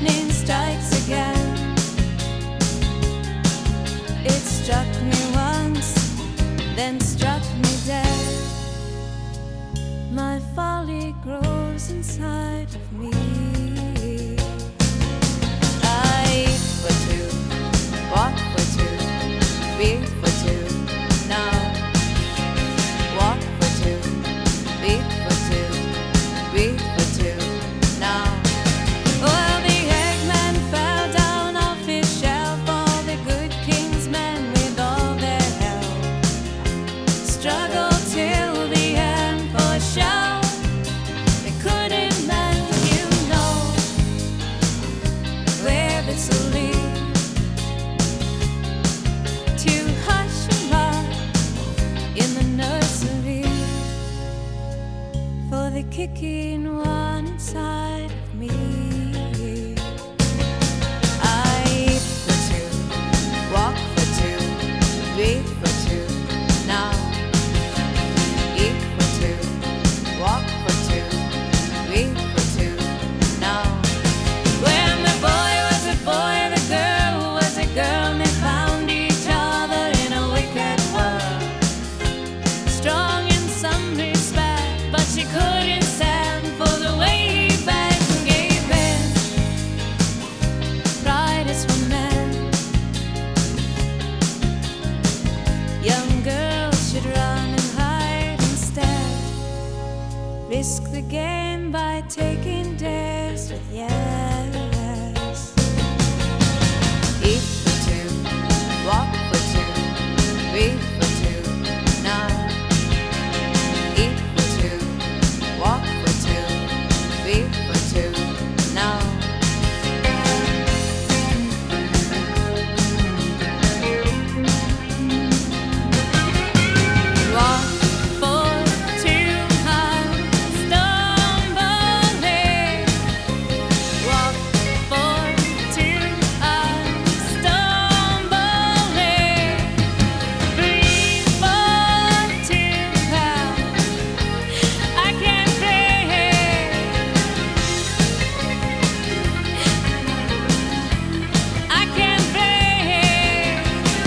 lightning strikes again. It struck me once, then struck me dead. My folly grows inside of me. I eat for two, walk for two, beat for two, now. Walk for two, beat for two, beat for two, now. Well, the eggman fell down off his shelf. All the good king's men with all their help struggled till the end for show. They couldn't mend, you know, where this will lead. To hush him up in the nursery for the kicking one inside of me. I eat for two, walk for two, beat for two, now. Eat for two, walk for two, beat for two, now. When the boy was a boy, the girl was a girl, and they found each other in a wicked world. Strong in some respect, but she couldn't stand for the way he begged and gave in. Pride is for men. Young girls should run and hide instead. Risk the game by taking dares with yes. Eat for two, walk for two, beat for two, now. Eat for two, walk for two, beat for two, now. Walk for two, I'm stumbling. Walk for two, I'm stumbling. Breathe for two, I can't breathe. I can't breathe.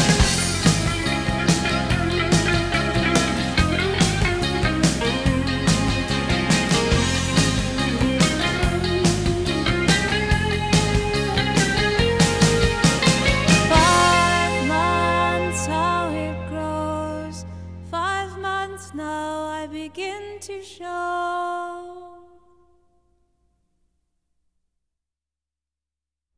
5 months, how it grows. 5 months now, I begin to show.